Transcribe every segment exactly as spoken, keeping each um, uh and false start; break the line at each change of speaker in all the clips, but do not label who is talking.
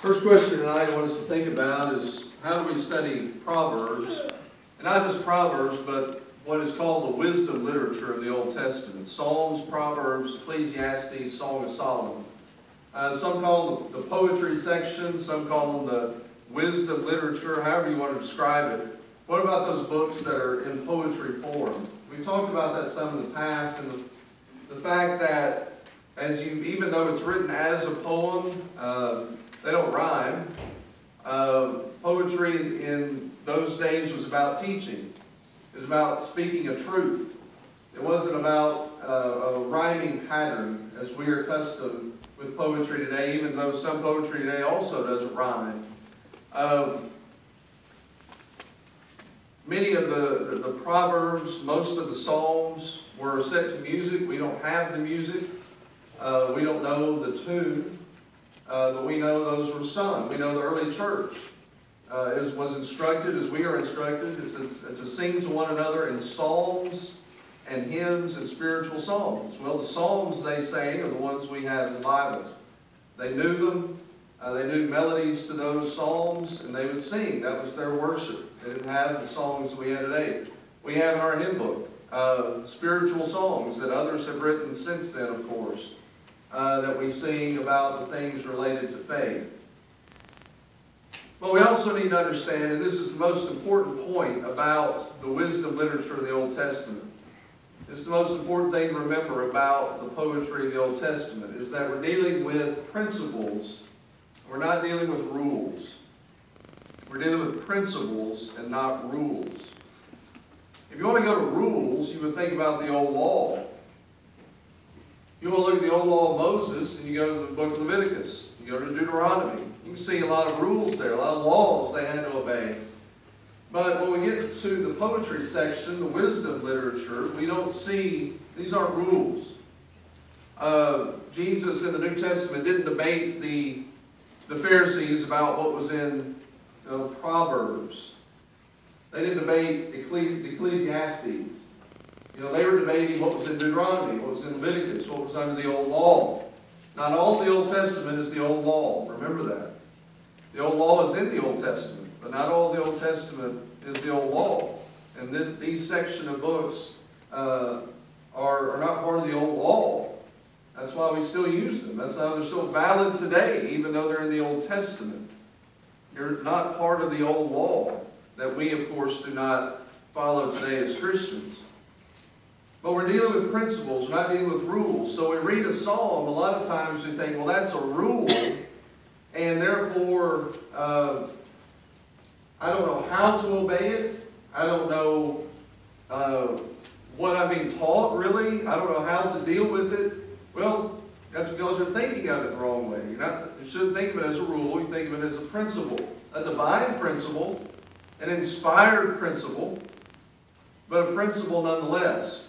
First question tonight I want us to think about is how do we study Proverbs? And not just Proverbs, but what is called the wisdom literature of the Old Testament. Psalms, Proverbs, Ecclesiastes, Song of Solomon. Uh, some call them the poetry section, some call them the wisdom literature, however you want to describe it. What about those books that are in poetry form? We talked about that some in the past, and the, the fact that as you, even though it's written as a poem, uh, they don't rhyme. Uh, poetry in those days was about teaching. It was about speaking a truth. It wasn't about uh, a rhyming pattern as we are accustomed with poetry today, even though some poetry today also doesn't rhyme. Um, many of the, the, the Proverbs, most of the Psalms were set to music. We don't have the music. Uh, we don't know the tune. Uh, but we know those were sung. We know the early church uh, is, was instructed, as we are instructed, is, is to sing to one another in psalms and hymns and spiritual songs. Well, the psalms they sang are the ones we have in the Bible. They knew them. Uh, they knew melodies to those psalms, and they would sing. That was their worship. They didn't have the songs that we have today. We have in our hymn book uh, spiritual songs that others have written since then, of course. Uh, that we sing about the things related to faith. But we also need to understand, and this is the most important point about the wisdom literature of the Old Testament. It's the most important thing to remember about the poetry of the Old Testament, is that we're dealing with principles. We're not dealing with rules. We're dealing with principles and not rules. If you want to go to rules, you would think about the old law. You want to look at the old law of Moses, and you go to the book of Leviticus. You go to Deuteronomy. You can see a lot of rules there, a lot of laws they had to obey. But when we get to the poetry section, the wisdom literature, we don't see, these aren't rules. Uh, Jesus in the New Testament didn't debate the, the Pharisees about what was in you know, Proverbs. They didn't debate Ecclesi- Ecclesiastes. You know, they were debating what was in Deuteronomy, what was in Leviticus, what was under the old law. Not all the Old Testament is the old law. Remember that. The old law is in the Old Testament, but not all the Old Testament is the old law. And this, these section of books uh, are, are not part of the old law. That's why we still use them. That's why they're still valid today, even though they're in the Old Testament. They're not part of the old law that we, of course, do not follow today as Christians. But we're dealing with principles, we're not dealing with rules. So we read a psalm, a lot of times we think, well, that's a rule, and therefore, uh, I don't know how to obey it. I don't know uh, what I'm being taught, really. I don't know how to deal with it. Well, that's because you're thinking of it the wrong way. You're not, you shouldn't think of it as a rule, you think of it as a principle, a divine principle, an inspired principle, but a principle nonetheless.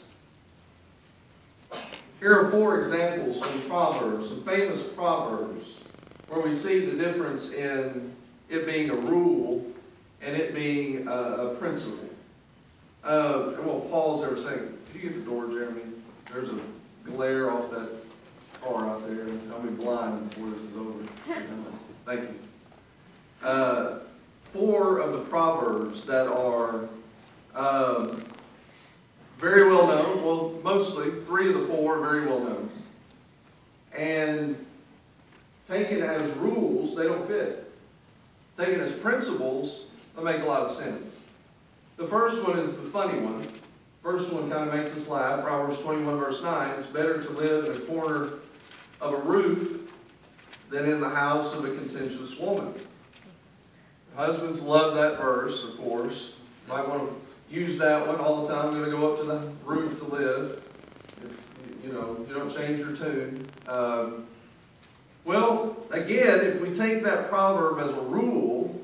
Here are four examples from Proverbs, some famous Proverbs, where we see the difference in it being a rule and it being a, a principle. Uh, I won't pause there for a second. Could you get the door, Jeremy? There's a glare off that car out there. I'll be blind before this is over. Thank you. Uh, four of the Proverbs that are um, very well known, well, mostly, three of the four are very well known. And taken as rules, they don't fit. Taken as principles, they make a lot of sense. The first one is the funny one. First one kind of makes us laugh. Proverbs twenty-one, verse nine. It's better to live in the corner of a roof than in the house of a contentious woman. Husbands love that verse, of course. You might want to use that one all the time. I'm going to go up to the roof to live. If, you know, you don't change your tune. Um, well, again, if we take that proverb as a rule,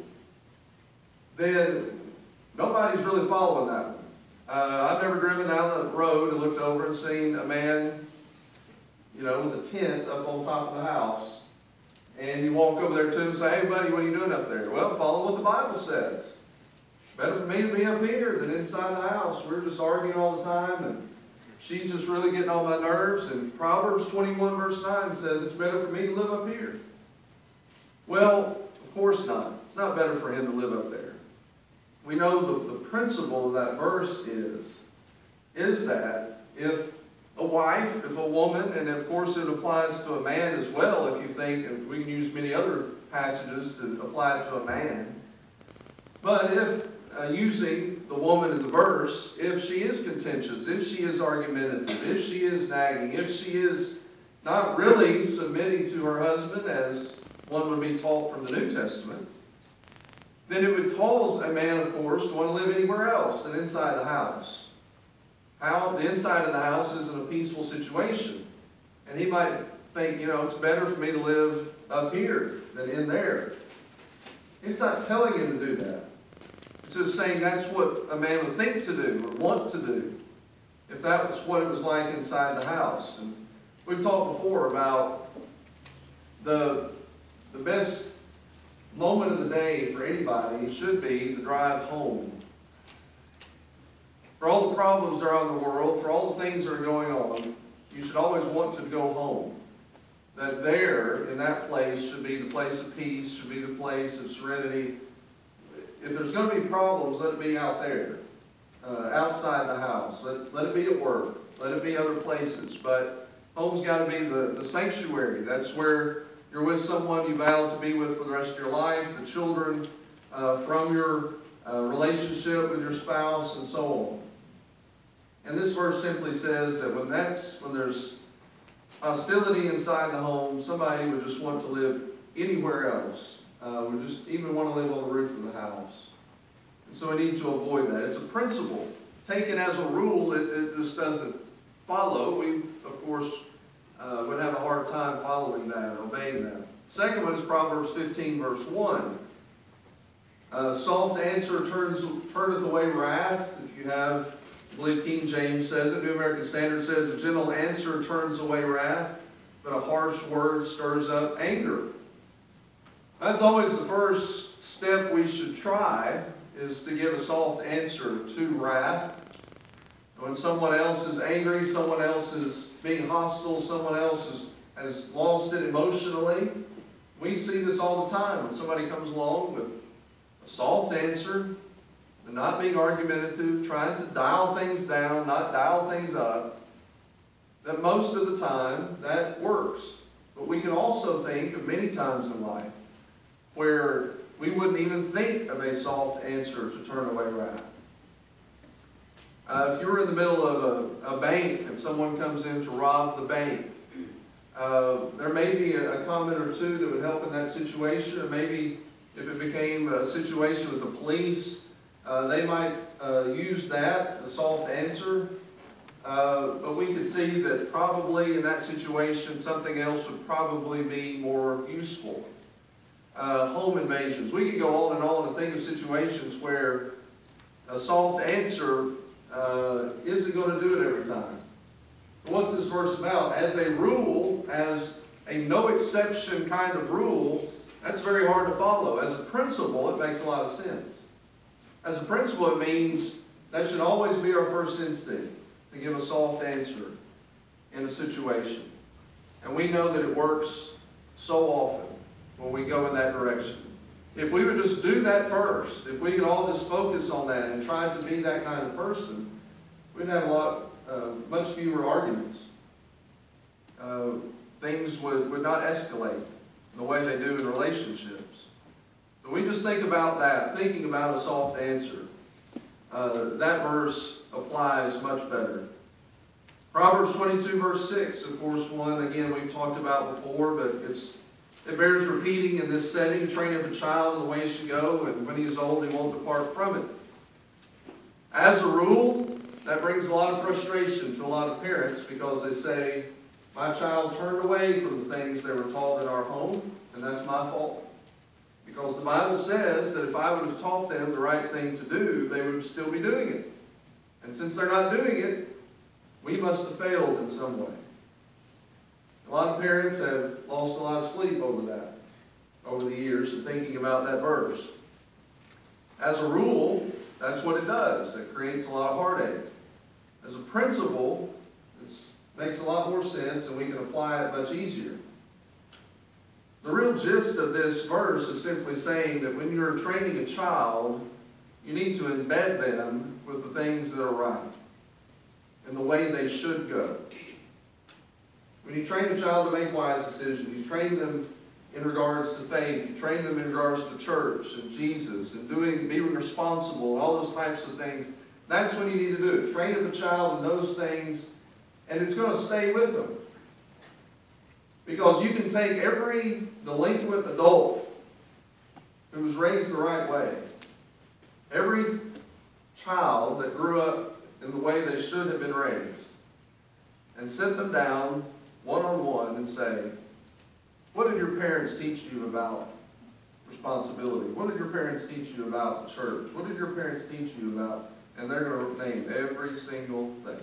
then nobody's really following that one. Uh, I've never driven down the road and looked over and seen a man, you know, with a tent up on top of the house. And you walk over there to him and say, hey, buddy, what are you doing up there? Well, follow what the Bible says. Better for me to be up here than inside the house. We're just arguing all the time, and she's just really getting on my nerves. And Proverbs twenty-one, verse nine says, it's better for me to live up here. Well, of course not. It's not better for him to live up there. We know the, the principle of that verse is, is that if a wife, if a woman, and of course it applies to a man as well, if you think, and we can use many other passages to apply it to a man, but if, uh, using the woman in the verse, if she is contentious, if she is argumentative, if she is nagging, if she is not really submitting to her husband as one would be taught from the New Testament, then it would cause a man, of course, to want to live anywhere else than inside the house. How? The inside of the house isn't a peaceful situation. And he might think, you know, it's better for me to live up here than in there. It's not telling him to do that. It's just saying that's what a man would think to do or want to do if that was what it was like inside the house. And we've talked before about the, the best moment of the day for anybody should be the drive home. For all the problems that are in the world, for all the things that are going on, you should always want to go home. That there, in that place, should be the place of peace, should be the place of serenity. If there's going to be problems, let it be out there, uh, outside the house. Let, let it be at work. Let it be other places. But home's got to be the, the sanctuary. That's where you're with someone you vowed to be with for the rest of your life, the children uh, from your uh, relationship with your spouse, and so on. And this verse simply says that when that's when there's hostility inside the home, somebody would just want to live anywhere else. Uh, would just even want to live on the roof of the house. And so we need to avoid that. It's a principle. Taken as a rule, it, it just doesn't follow. We, of course, uh, would have a hard time following that, obeying that. Second one is Proverbs fifteen, verse one. Uh, soft answer turns turneth away wrath. If you have, I believe King James says it, New American Standard says, a gentle answer turns away wrath, but a harsh word stirs up anger. That's always the first step we should try, is to give a soft answer to wrath. When someone else is angry, someone else is being hostile, someone else is, has lost it emotionally, we see this all the time. When somebody comes along with a soft answer, and not being argumentative, trying to dial things down, not dial things up, that most of the time that works. But we can also think of many times in life where we wouldn't even think of a soft answer to turn away wrath. Uh, if you were in the middle of a, a bank and someone comes in to rob the bank, uh, there may be a, a comment or two that would help in that situation, or maybe if it became a situation with the police, Uh, they might uh, use that, the soft answer, uh, but we could see that probably in that situation something else would probably be more useful. Uh, home invasions. We could go on and on and think of situations where a soft answer uh, isn't going to do it every time. So what's this verse about? As a rule, as a no exception kind of rule, that's very hard to follow. As a principle, it makes a lot of sense. As a principle, it means that should always be our first instinct, to give a soft answer in a situation. And we know that it works so often when we go in that direction. If we would just do that first, if we could all just focus on that and try to be that kind of person, we'd have a lot, uh, much fewer arguments. Uh, things would, would not escalate the way they do in relationships. So we just think about that, thinking about a soft answer. Uh, that verse applies much better. Proverbs twenty-two, verse six, of course, one, again, we've talked about before, but it's it bears repeating in this setting. Train up a child in the way he should go, and when he is old, he won't depart from it. As a rule, that brings a lot of frustration to a lot of parents, because they say, my child turned away from the things they were taught in our home, and that's my fault. Because the Bible says that if I would have taught them the right thing to do, they would still be doing it. And since they're not doing it, we must have failed in some way. A lot of parents have lost a lot of sleep over that, over the years, and thinking about that verse. As a rule, that's what it does. It creates a lot of heartache. As a principle, it makes a lot more sense, and we can apply it much easier. The real gist of this verse is simply saying that when you're training a child, you need to embed them with the things that are right and the way they should go. When you train a child to make wise decisions, you train them in regards to faith, you train them in regards to church and Jesus and doing, being responsible and all those types of things. That's what you need to do. Train up a child in those things, and it's going to stay with them. Because you can take every delinquent adult who was raised the right way, every child that grew up in the way they should have been raised, and sit them down one-on-one and say, what did your parents teach you about responsibility? What did your parents teach you about the church? What did your parents teach you about? And they're going to name every single thing.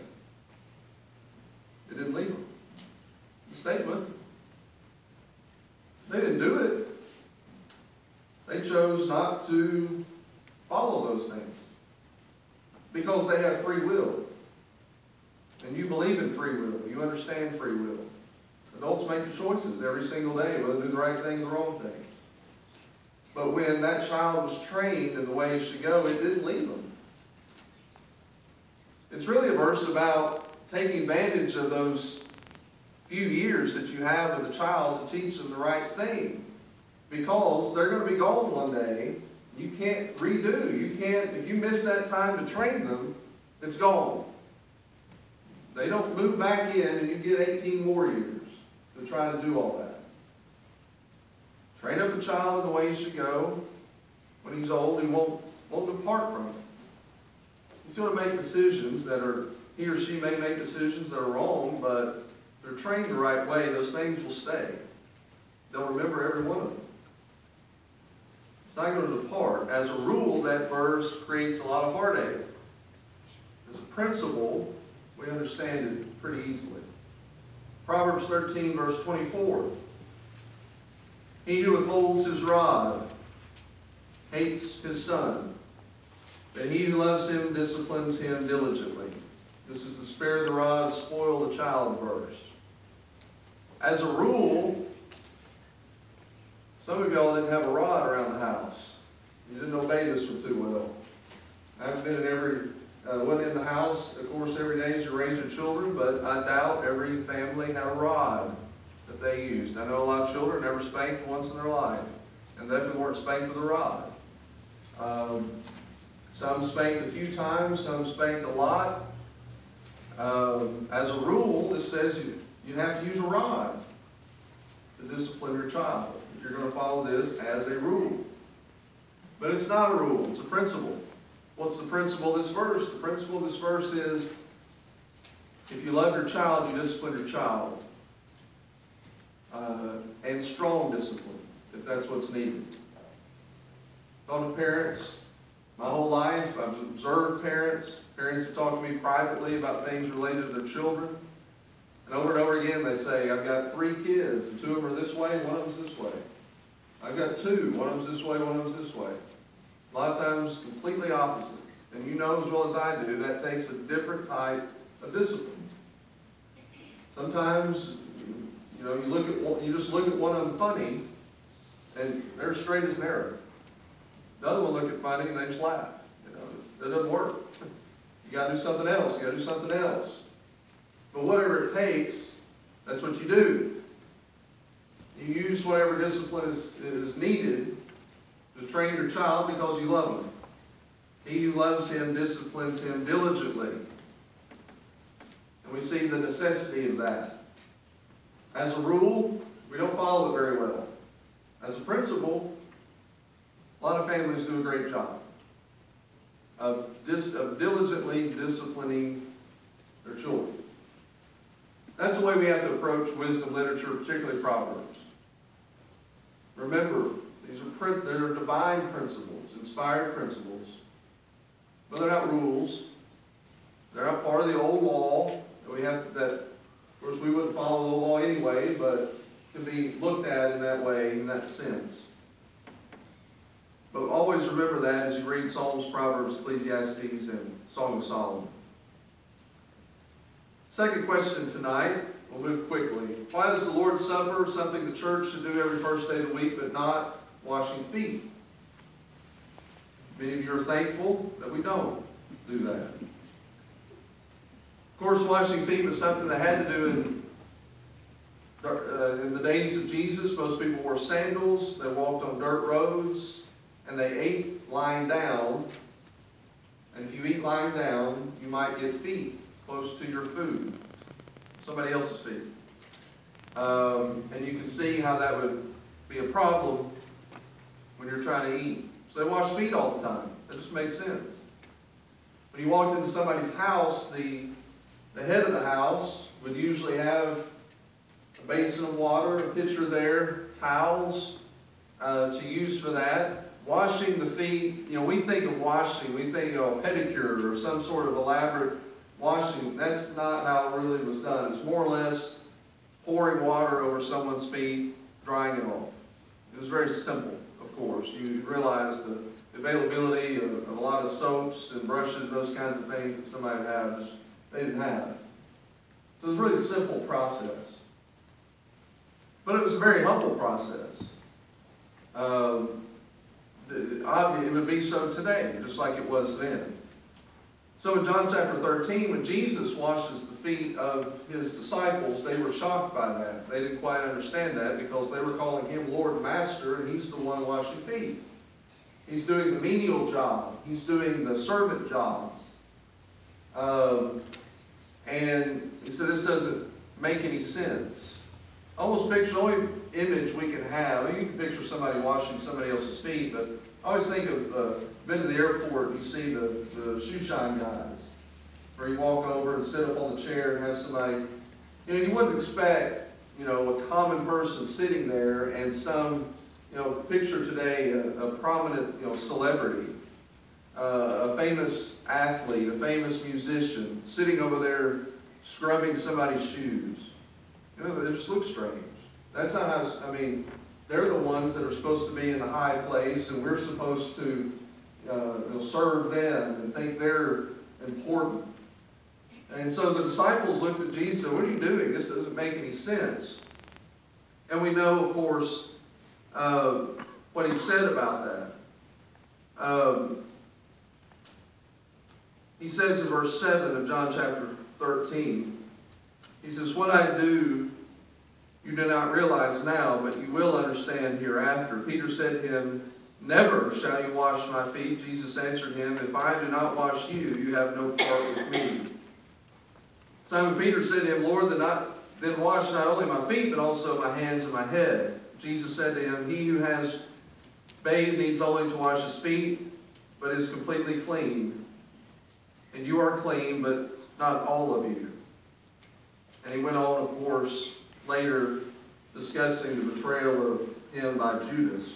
It didn't leave them. It stayed with them. They didn't do it. They chose not to follow those things because they have free will. And you believe in free will. You understand free will. Adults make the choices every single day whether to do the right thing or the wrong thing. But when that child was trained in the way it should go, it didn't leave them. It's really a verse about taking advantage of those few years that you have with a child to teach them the right thing. Because they're going to be gone one day. You can't redo. You can't, if you miss that time to train them, it's gone. They don't move back in and you get eighteen more years to try to do all that. Train up a child in the way he should go. When he's old, he won't, won't depart from it. He's going to make decisions that are, he or she may make decisions that are wrong, but if they're trained the right way, those things will stay. They'll remember every one of them. It's not going to depart. As a rule, that verse creates a lot of heartache. As a principle, we understand it pretty easily. Proverbs thirteen, verse twenty-four. He who withholds his rod hates his son, but he who loves him disciplines him diligently. This is the spare the rod, spoil the child verse. As a rule, some of y'all didn't have a rod around the house. You didn't obey this one too well. I haven't been in every, uh, wasn't in the house, of course, every day as you raise your children, but I doubt every family had a rod that they used. I know a lot of children never spanked once in their life, and definitely weren't spanked with a rod. Um, some spanked a few times, some spanked a lot. Um, as a rule, this says you, you have to use a rod to discipline your child if you're going to follow this as a rule. But it's not a rule, it's a principle. What's the principle of this verse? The principle of this verse is if you love your child, you discipline your child. Uh, and strong discipline, if that's what's needed. Talking to parents, my whole life, I've observed parents. Parents have talked to me privately about things related to their children. And over and over again they say, I've got three kids, and two of them are this way, and one of them's this way. I've got two, one of them's this way, one of them's this way. A lot of times completely opposite. And you know as well as I do, that takes a different type of discipline. Sometimes, you know, you look at one, you just look at one of them funny, and they're straight as an arrow. The other one look at funny and they just laugh. You know, that doesn't work. You got to do something else. You got to do something else. But whatever it takes, that's what you do. You use whatever discipline is, is needed to train your child because you love him. He who loves him disciplines him diligently. And we see the necessity of that. As a rule, we don't follow it very well. As a principle, a lot of families do a great job of, dis, of diligently disciplining their children. That's the way we have to approach wisdom literature, particularly Proverbs. Remember, these are they're divine principles, inspired principles, but they're not rules. They're not part of the old law that we have that. Of course, we wouldn't follow the law anyway, but can be looked at in that way, in that sense. But always remember that as you read Psalms, Proverbs, Ecclesiastes, and Song of Solomon. Second question tonight, We'll move quickly. Why is the Lord's Supper something the church should do every first day of the week, but not washing feet? Many of you are thankful that we don't do that. Of course, washing feet was something they had to do in, uh, in the days of Jesus. Most people wore sandals, they walked on dirt roads, and they ate lying down. And if you eat lying down, you might get feet close to your food, somebody else's feet. Um, and you can see how that would be a problem when you're trying to eat. So they wash feet all the time. That just made sense. When you walked into somebody's house, the, the head of the house would usually have a basin of water, a pitcher there, towels uh, to use for that. Washing the feet, you know, we think of washing, we think of a pedicure or some sort of elaborate washing. That's not how it really was done. It's more or less pouring water over someone's feet, drying it off. It was very simple, of course. You realize the availability of, of a lot of soaps and brushes, those kinds of things that somebody would have, just, they didn't have. So it was a really simple process. But it was a very humble process. Um, it would be so today, just like it was then. So in John chapter thirteen, when Jesus washes the feet of his disciples, they were shocked by that. They didn't quite understand that because they were calling him Lord and Master, and he's the one washing feet. He's doing the menial job. He's doing the servant job. Um, and he said, this doesn't make any sense. Almost picture, the only image we can have, I mean, you can picture somebody washing somebody else's feet, but I always think of, uh, been to the airport, and you see the, the shoe shine guys, where you walk over and sit up on the chair and have somebody, you know, you wouldn't expect, you know, a common person sitting there and some, you know, picture today a, a prominent, you know, celebrity, uh, a famous athlete, a famous musician, sitting over there scrubbing somebody's shoes. You know, they just look strange. That's not how, I mean, they're the ones that are supposed to be in the high place, and we're supposed to uh, you know, serve them and think they're important. And so the disciples looked at Jesus and said, what are you doing? This doesn't make any sense. And we know, of course, uh, what he said about that. Um, he says in verse seven of John chapter thirteen, he says, what I do, you do not realize now, but you will understand hereafter. Peter said to him, never shall you wash my feet. Jesus answered him, if I do not wash you, you have no part with me. Simon Peter said to him, Lord, then, not, then wash not only my feet, but also my hands and my head. Jesus said to him, he who has bathed needs only to wash his feet, but is completely clean. And you are clean, but not all of you. And he went on, of course, later discussing the betrayal of him by Judas.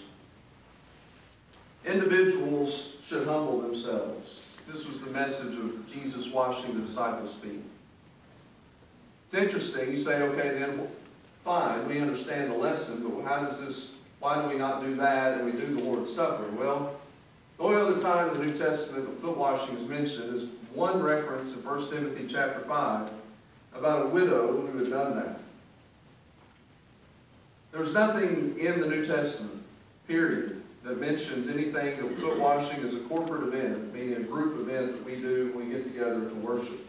Individuals should humble themselves. This was the message of Jesus washing the disciples' feet. It's interesting. You say, okay, then fine, we understand the lesson, but how does this, why do we not do that and we do the Lord's Supper? Well, the only other time in the New Testament that foot washing is mentioned is one reference in First Timothy chapter five about a widow who had done that. There's nothing in the New Testament, period, that mentions anything that foot washing is a corporate event, meaning a group event that we do when we get together to worship.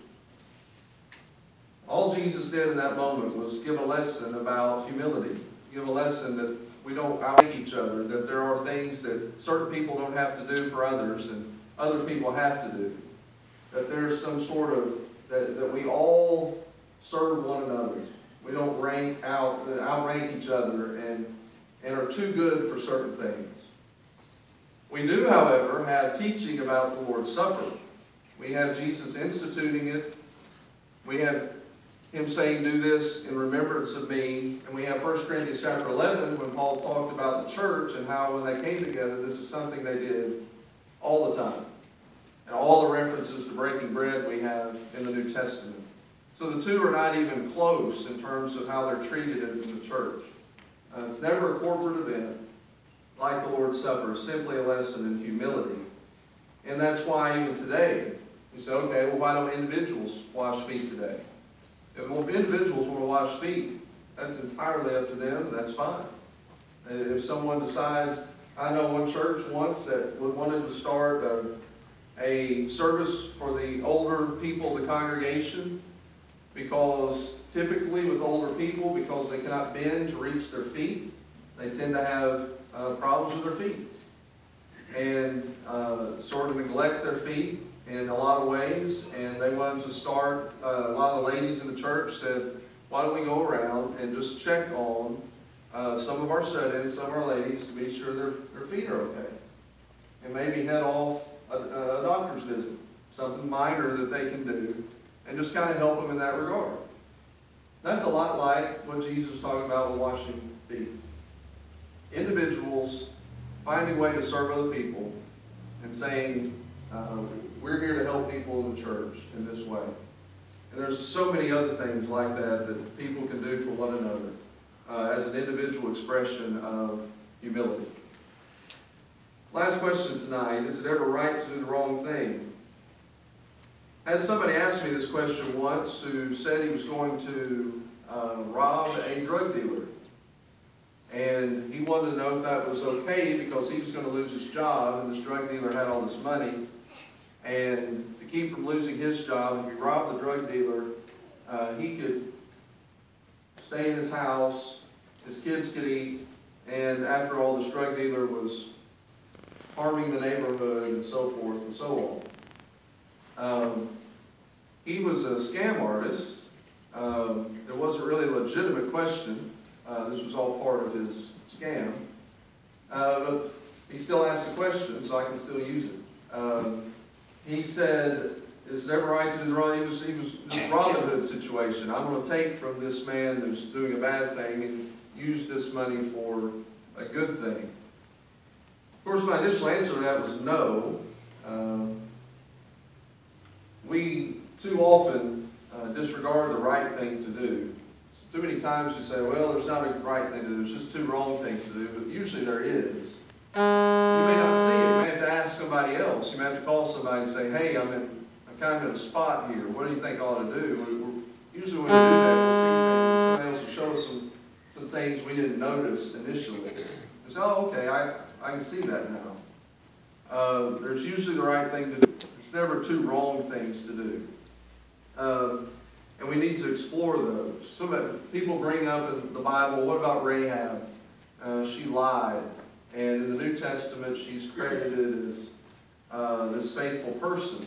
All Jesus did in that moment was give a lesson about humility, give a lesson that we don't outweigh each other, that there are things that certain people don't have to do for others and other people have to do, that there's some sort of, that, that we all serve one another. We don't rank out, outrank each other and, and are too good for certain things. We do, however, have teaching about the Lord's Supper. We have Jesus instituting it. We have him saying, do this in remembrance of me. And we have First Corinthians chapter eleven when Paul talked about the church and how when they came together, this is something they did all the time. And all the references to breaking bread we have in the New Testament. So the two are not even close in terms of how they're treated in the church. Uh, it's never a corporate event like the Lord's Supper, simply a lesson in humility. And that's why even today, you say, okay, well, why don't individuals wash feet today? If individuals want to wash feet, that's entirely up to them, and that's fine. And if someone decides, I know one church once that wanted to start a, a service for the older people of the congregation, because typically with older people, because they cannot bend to reach their feet, they tend to have uh, problems with their feet, and uh, sort of neglect their feet in a lot of ways. And they wanted to start, uh, a lot of ladies in the church said, why don't we go around and just check on uh, some of our shut-ins, some of our ladies, to be sure their, their feet are okay, and maybe head off a, a doctor's visit, something minor that they can do, and just kind of help them in that regard. That's a lot like what Jesus was talking about with washing feet. Individuals finding a way to serve other people and saying, uh, we're here to help people in the church in this way. And there's so many other things like that that people can do for one another uh, as an individual expression of humility. Last question tonight, is it ever right to do the wrong thing? I had somebody ask me this question once who said he was going to uh, rob a drug dealer. And he wanted to know if that was okay because he was going to lose his job, and this drug dealer had all this money. And to keep from losing his job, if he robbed the drug dealer, uh, he could stay in his house, his kids could eat, and after all, this drug dealer was harming the neighborhood and so forth and so on. Um, he was a scam artist. Um, it wasn't really a legitimate question. Uh, this was all part of his scam. Uh, but he still asked the question, so I can still use it. Um, he said, it's never right to do the wrong. He was, he was this Robin Hood situation. I'm going to take from this man who's doing a bad thing and use this money for a good thing. Of course, my initial answer to that was no. Um, we too often uh, disregard the right thing to do. Too many times we say, well, there's not a right thing to do, there's just two wrong things to do, but usually there is. You may not see it. You may have to ask somebody else. You may have to call somebody and say, hey, I'm, in, I'm kind of in a spot here. What do you think I ought to do? We, we're, usually when we do that, we'll see things, somebody else will show us some, some things we didn't notice initially. We say, oh, okay, I, I can see that now. Uh, there's usually the right thing to do. There's never two wrong things to do. Um, And we need to explore those. Some people bring up in the Bible, what about Rahab? Uh, she lied. And in the New Testament, she's credited as uh, this faithful person.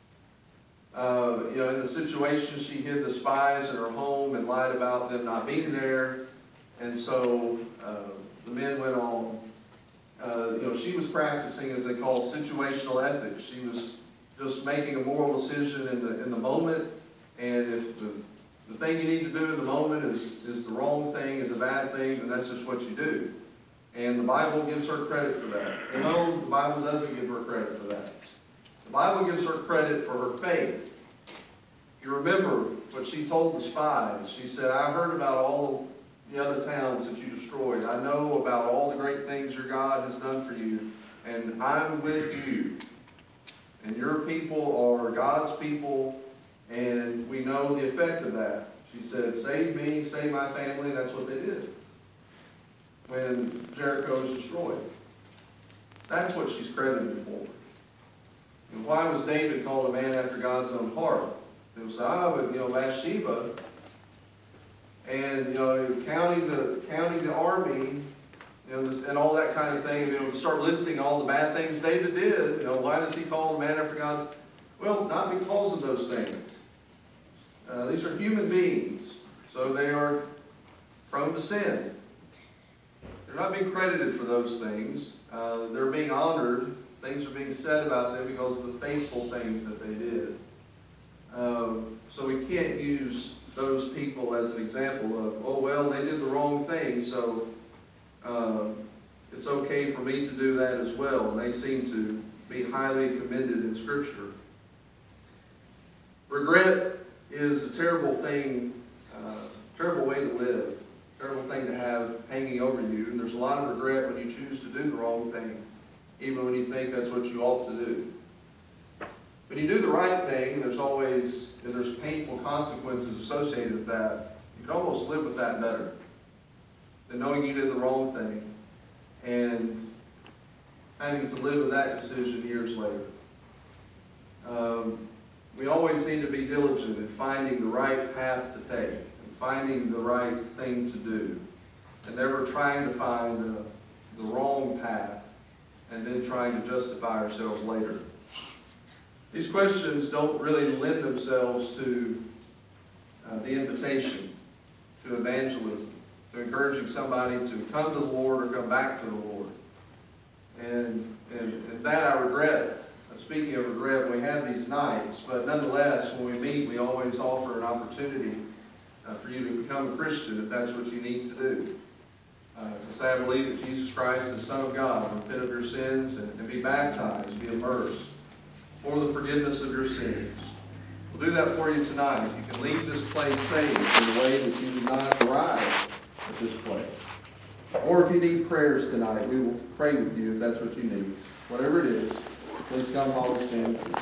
Uh, you know, in the situation, she hid the spies in her home and lied about them not being there. And so uh, the men went on. Uh, you know, she was practicing, as they call, situational ethics. She was just making a moral decision in the in the moment. And if the, the thing you need to do in the moment is, is the wrong thing, is a bad thing, then that's just what you do. And the Bible gives her credit for that. And no, the Bible doesn't give her credit for that. The Bible gives her credit for her faith. You remember what she told the spies. She said, I heard about all the other towns that you destroyed. I know about all the great things your God has done for you. And I'm with you. And your people are God's people. And we know the effect of that. She said, save me, save my family. And that's what they did when Jericho was destroyed. That's what she's credited for. And why was David called a man after God's own heart? It was, ah, but, you know, Bathsheba, and, you know, counting the, counting the army, you know, this, and all that kind of thing, you know, start listing all the bad things David did. You know, why does he call a man after God's? Well, not because of those things. Uh, these are human beings, so they are prone to sin. They're not being credited for those things. Uh, they're being honored. Things are being said about them because of the faithful things that they did. Um, so we can't use those people as an example of, oh, well, they did the wrong thing, so um, it's okay for me to do that as well. And they seem to be highly commended in Scripture. Regret is a terrible thing, uh, terrible way to live, terrible thing to have hanging over you. And there's a lot of regret when you choose to do the wrong thing, even when you think that's what you ought to do. When you do the right thing, there's always, if there's painful consequences associated with that, you can almost live with that better than knowing you did the wrong thing and having to live with that decision years later. Um, we always need to be diligent in finding the right path to take and finding the right thing to do, and never trying to find uh, the wrong path and then trying to justify ourselves later. These questions don't really lend themselves to uh, the invitation, to evangelism, to encouraging somebody to come to the Lord or come back to the Lord. And, and, and that I regret. Speaking of regret, we have these nights, but nonetheless, when we meet, we always offer an opportunity uh, for you to become a Christian if that's what you need to do. Uh, to say, I believe that Jesus Christ is the Son of God, repent of your sins, and, and be baptized, be immersed for the forgiveness of your sins. We'll do that for you tonight. If you can leave this place saved in a way that you did not arrive at this place. Or if you need prayers tonight, we will pray with you if that's what you need. Whatever it is, please come while we stand.